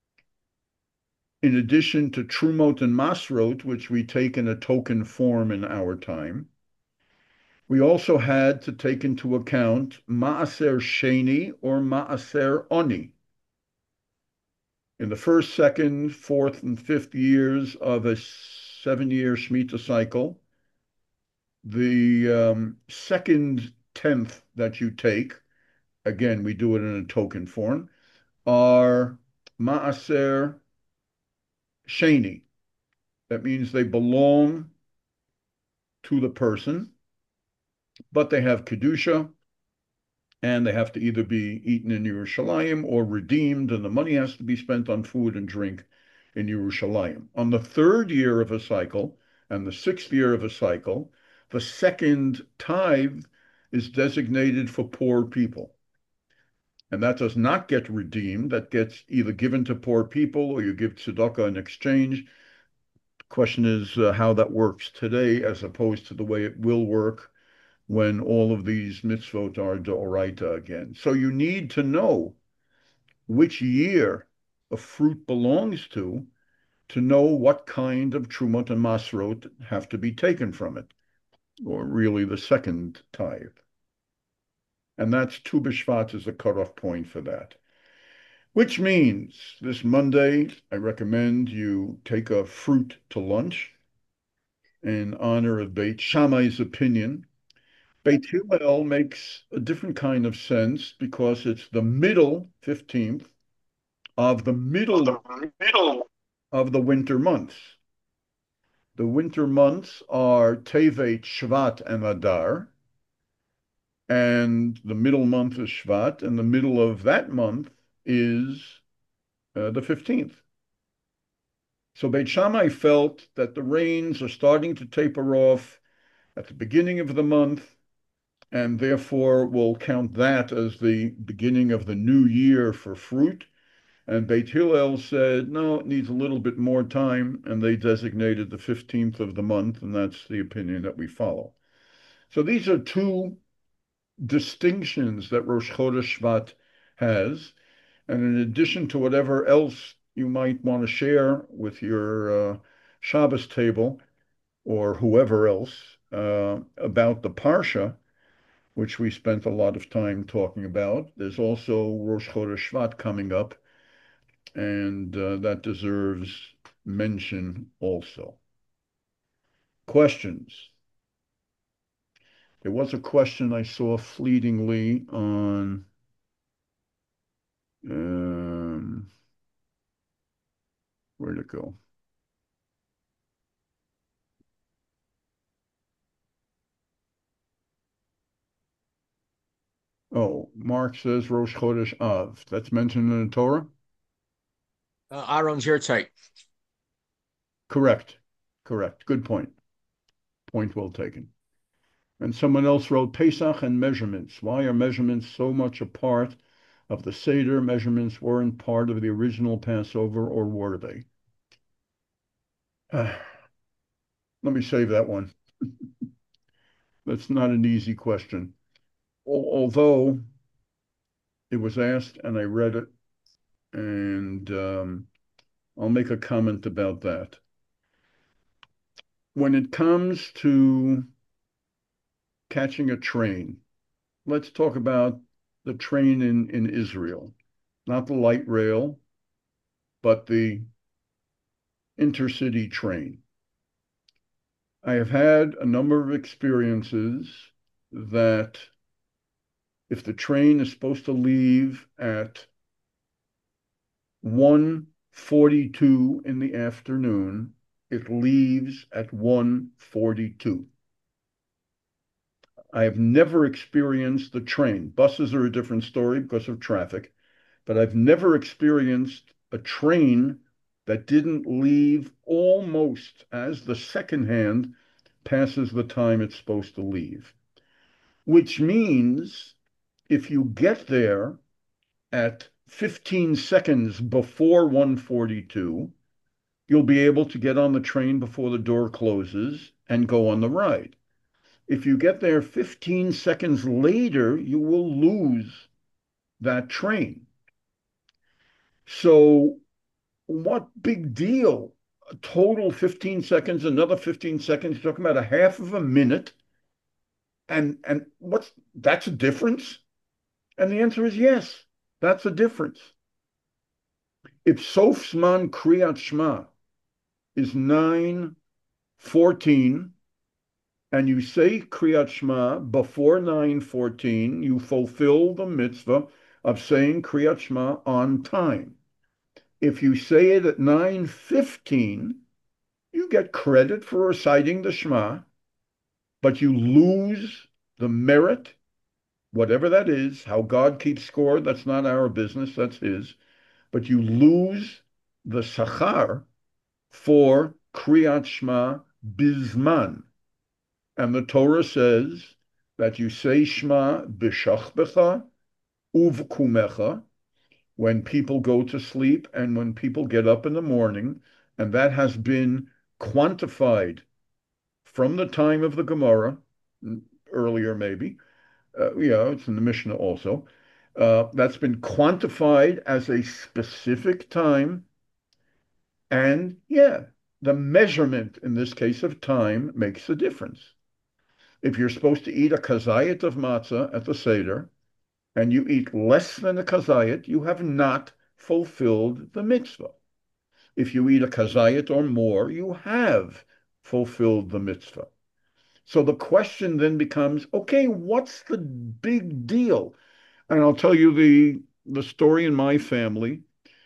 Speaker 1: in addition to Trumot and Masrot, which we take in a token form in our time, we also had to take into account Ma'aser Sheni or Ma'aser Oni. In the first, second, fourth, and fifth years of a seven-year Shemitah cycle, the um, second tenth that you take, again, we do it in a token form, are Ma'aser Sheni. That means they belong to the person, but they have Kedusha, and they have to either be eaten in Yerushalayim or redeemed, and the money has to be spent on food and drink in Yerushalayim. On the third year of a cycle and the sixth year of a cycle, the second tithe is designated for poor people. And that does not get redeemed. That gets either given to poor people or you give tzedakah in exchange. The question is uh, how that works today as opposed to the way it will work when all of these mitzvot are d'oraita again. So you need to know which year a fruit belongs to, to know what kind of trumot and masrot have to be taken from it, or really the second tithe. And that's Tu B'Shvat is the cutoff point for that. Which means this Monday, I recommend you take a fruit to lunch in honor of Beit Shammai's opinion. Beit Hillel makes a different kind of sense because it's the middle, fifteenth, of the middle, the middle of the winter months. The winter months are Tevet, Shvat, and Adar, and the middle month is Shvat, and the middle of that month is uh, the fifteenth. So Beit Shammai felt that the rains are starting to taper off at the beginning of the month, and therefore we'll count that as the beginning of the new year for fruit. And Beit Hillel said, no, it needs a little bit more time, and they designated the fifteenth of the month, and that's the opinion that we follow. So these are two distinctions that Rosh Chodesh Shvat has. And in addition to whatever else you might want to share with your uh, Shabbos table or whoever else uh, about the Parsha, which we spent a lot of time talking about, there's also Rosh Chodesh Shvat coming up, and uh, that deserves mention also. Questions? There was a question I saw fleetingly on um, where'd it go? Oh, Mark says Rosh Chodesh Av. That's mentioned in the Torah?
Speaker 3: Uh, Aaron's your type.
Speaker 1: Correct. Correct. Good point. Point well taken. And someone else wrote Pesach and measurements. Why are measurements so much a part of the Seder? Measurements weren't part of the original Passover, or were they? Uh, let me save that one. That's not an easy question. Although it was asked and I read it, and um, I'll make a comment about that. When it comes to catching a train, let's talk about the train in, in Israel, not the light rail, but the intercity train. I have had a number of experiences that if the train is supposed to leave at one forty-two in the afternoon, it leaves at one forty-two. I have never experienced the train. Buses are a different story because of traffic, but I've never experienced a train that didn't leave almost as the second hand passes the time it's supposed to leave. Which means if you get there at fifteen seconds before one forty-two, you'll be able to get on the train before the door closes and go on the ride. If you get there fifteen seconds later, you will lose that train. So what big deal? A total fifteen seconds, another fifteen seconds, you're talking about a half of a minute. And and what's that's a difference? And the answer is yes, that's a difference. If Sofsman Kriyat Shema is nine fourteen, and you say Kriyat Shema before nine fourteen, you fulfill the mitzvah of saying Kriyat Shema on time. If you say it at nine fifteen, you get credit for reciting the Shema, but you lose the merit, whatever that is. How God keeps score, that's not our business, that's his. But you lose the sachar for Kriyat Shema bizman. And the Torah says that you say Shema b'shachbecha uvkumecha, when people go to sleep and when people get up in the morning, and that has been quantified from the time of the Gemara, earlier maybe, uh, yeah, it's in the Mishnah also, uh, that's been quantified as a specific time, and yeah, the measurement in this case of time makes a difference. If you're supposed to eat a kazayit of matzah at the Seder, and you eat less than a kazayit, you have not fulfilled the mitzvah. If you eat a kazayit or more, you have fulfilled the mitzvah. So the question then becomes, okay, what's the big deal? And I'll tell you the, the story in my family.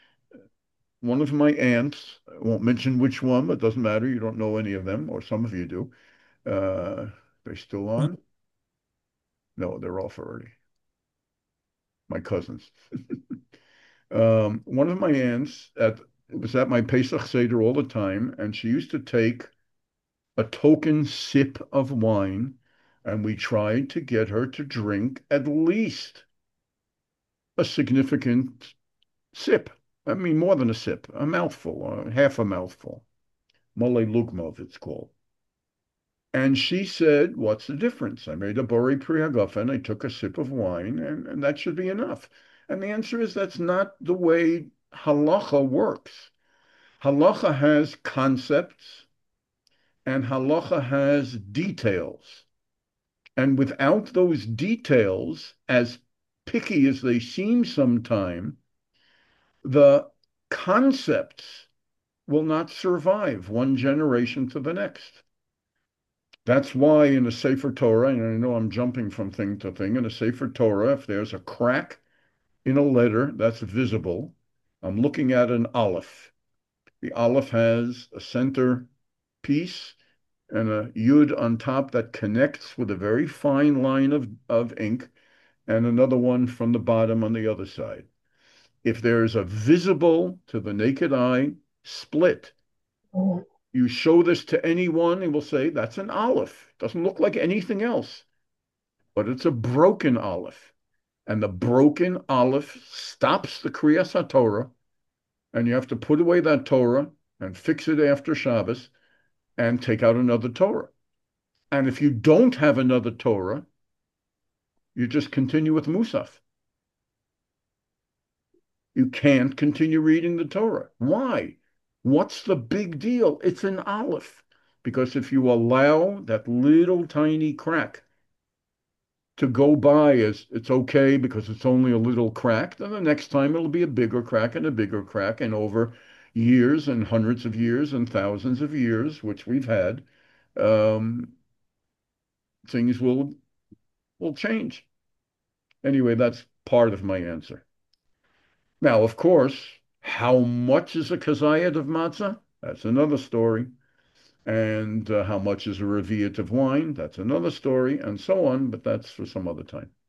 Speaker 1: One of my aunts, I won't mention which one, but it doesn't matter. You don't know any of them, or some of you do. Uh, they're still on? No, they're off already. My cousins. Um, one of my aunts at was at my Pesach Seder all the time, and she used to take a token sip of wine And we tried to get her to drink at least a significant sip. I mean, more than a sip, a mouthful, or half a mouthful. Mole lugmov, it's called. And she said, what's the difference? I made a bori pri hagafen, I took a sip of wine, and, and that should be enough. And the answer is that's not the way halacha works. Halacha has concepts and halacha has details. And without those details, as picky as they seem sometime, the concepts will not survive one generation to the next. That's why in a Sefer Torah, and I know I'm jumping from thing to thing, in a Sefer Torah, if there's a crack in a letter that's visible, I'm looking at an aleph. The aleph has a center piece and a yud on top that connects with a very fine line of, of ink, and another one from the bottom on the other side. If there is a visible to the naked eye split, you show this to anyone and will say, that's an aleph. It doesn't look like anything else, but it's a broken aleph. And the broken aleph stops the Kriyas HaTorah, and you have to put away that Torah and fix it after Shabbos and take out another Torah. And if you don't have another Torah, you just continue with Musaf. You can't continue reading the Torah. Why? What's the big deal? It's an aleph. Because if you allow that little tiny crack to go by as it's okay because it's only a little crack, then the next time it'll be a bigger crack and a bigger crack, and over years and hundreds of years and thousands of years, which we've had, um, things will will change. Anyway, that's part of my answer. Now, of course, how much is a kazayat of matzah? That's another story. And uh, how much is a revi'at of wine? That's another story, and so on, but that's for some other time.